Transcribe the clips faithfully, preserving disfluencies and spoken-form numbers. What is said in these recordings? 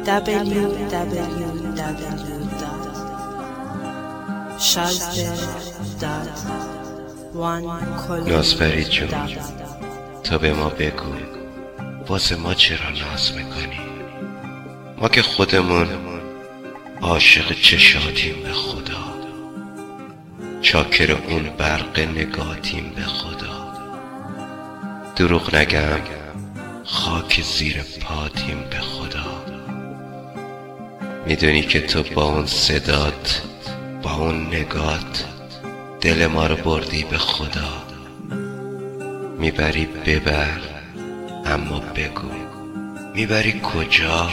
دبلیو دبلیو دبلیو دات شازده دات وان نازپری جون، تا به ما بگو واسه ما چرا ناز میکنی؟ ما که خودمون عاشق چشاتیم به خدا، چاکر اون برق نگاتیم به خدا. دروغ نگم خاک زیر پاتیم به خدا. میدونی که تو با اون صدات، با اون نگات دل ما رو بردی به خدا. میبری ببر، اما بگو میبری کجا؟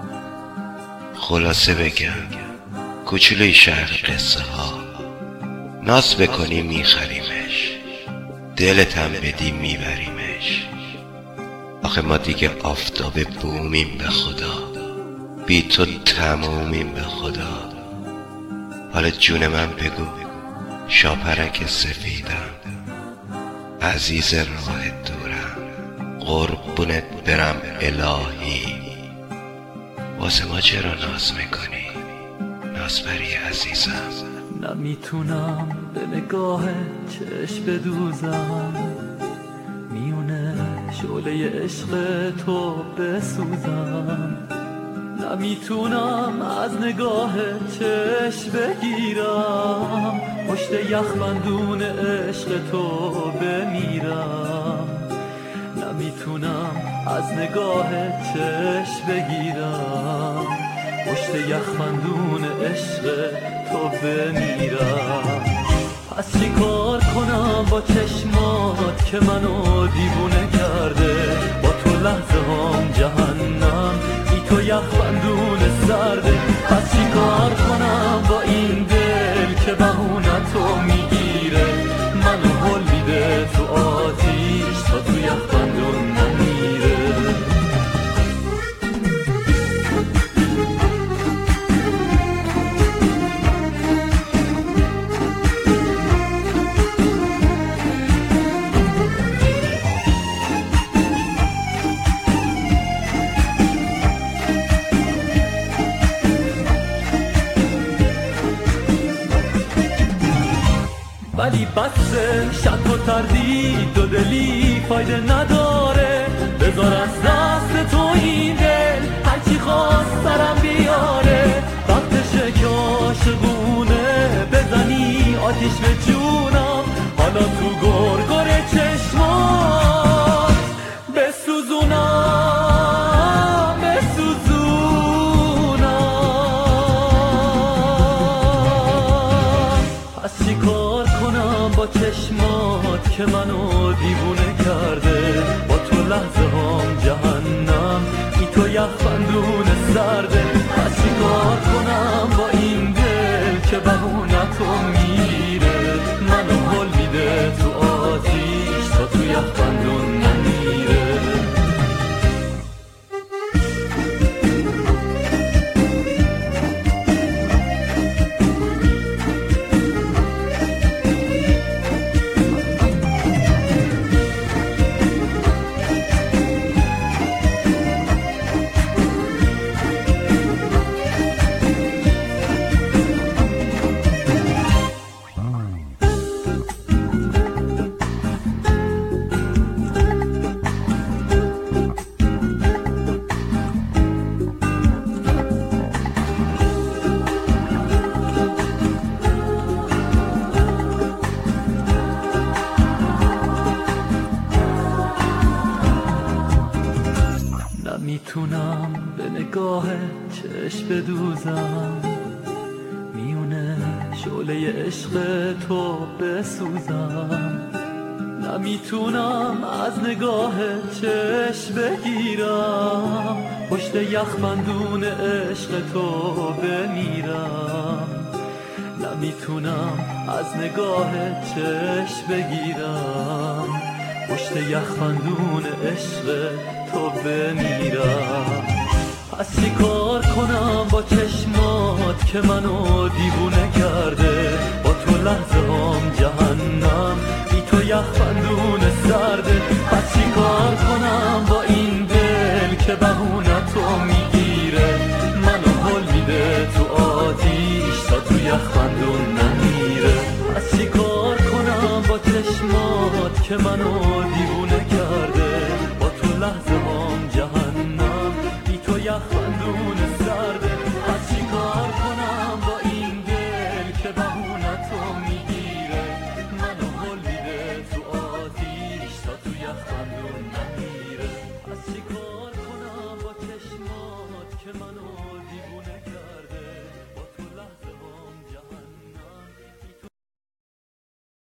خلاصه بگم کوچولوی شهر قصه ها، ناز بکنی میخریمش، دلت هم بدی میبریمش. آخه ما دیگه آفتاب بومیم به خدا، بی تو تمومیم به خدا. حالا جون من بگو شاپرک سفیدم، عزیز راه دورم، قربونت برم الهی. واسه ما چرا ناز میکنی نازپری عزیزم؟ نمیتونم به نگاه چشم بدوزم، میونه شعله عشق تو بسوزم. نمیتونم از نگاه چشم بگیرم، پشت یخبندون عشق تو بمیرم. نمیتونم از نگاه چشم بگیرم، پشت یخبندون عشق تو بمیرم. پس چی کار کنم با چشمات که منو دیوونه کرده؟ با تو لحظه هم جهنم، بی تو یخبندون سرده. پس چی کار کنم با این دل که بهونه تو میگیره؟ منو هل میده تو آتیش تا تو یخبندون نمیره. ولی بسه شک و تردید و دلی فایده نداره. بذار از دست تو این دل هرچی خواست سرم بیاره. وقتشه که عاشقونه بزنی آتیش به جونم، حالا تو گرگر چشمات بسوزونم بسوزونم. پس چی کار کنم با چشمات که منو دیوونه کرده؟ با تو لحظه هم جهنم، ای تو یخبندون سرده. پس چی کار کنم با این دل که بهونه تو میره؟ منو هل میده تو آتیش تا تو یخبندون نمیره. نمیتونم به نگاه چشم بدوزم، میونه شعله عشق تو بسوزم. نمیتونم از نگاه چشم بگیرم، پشت یخبندون عشق تو بمیرم. نمیتونم از نگاه چشم بگیرم، پشت یخبندون عشق تو بمیرم. پس چی کار کنم با چشمات که منو دیوونه کرده؟ با تو لحظه هم جهنم، بی تو یخبندون سرده. پس چی کار کنم با این دل که بهونه تو میگیره؟ یخبندون